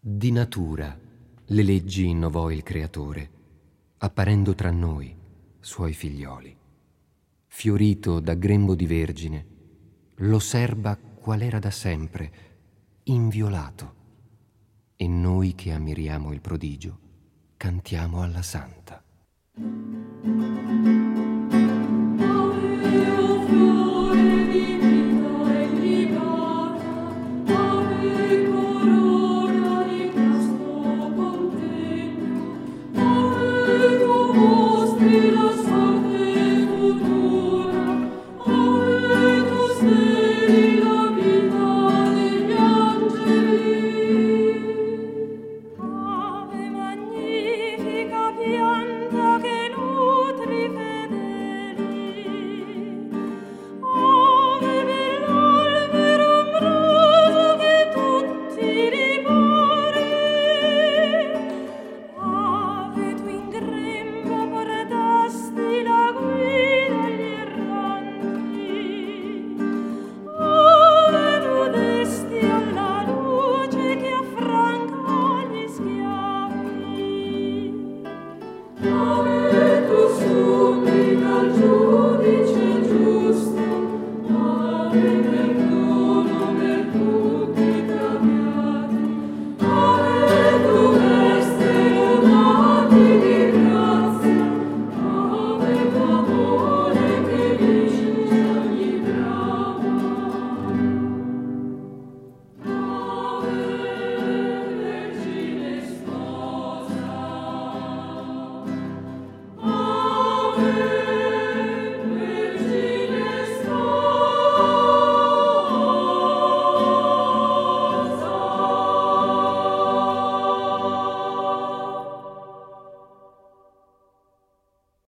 Di natura le leggi innovò il Creatore, apparendo tra noi, suoi figlioli. Fiorito da grembo di vergine, lo serba qual era da sempre, inviolato. E noi che ammiriamo il prodigio, cantiamo alla Santa.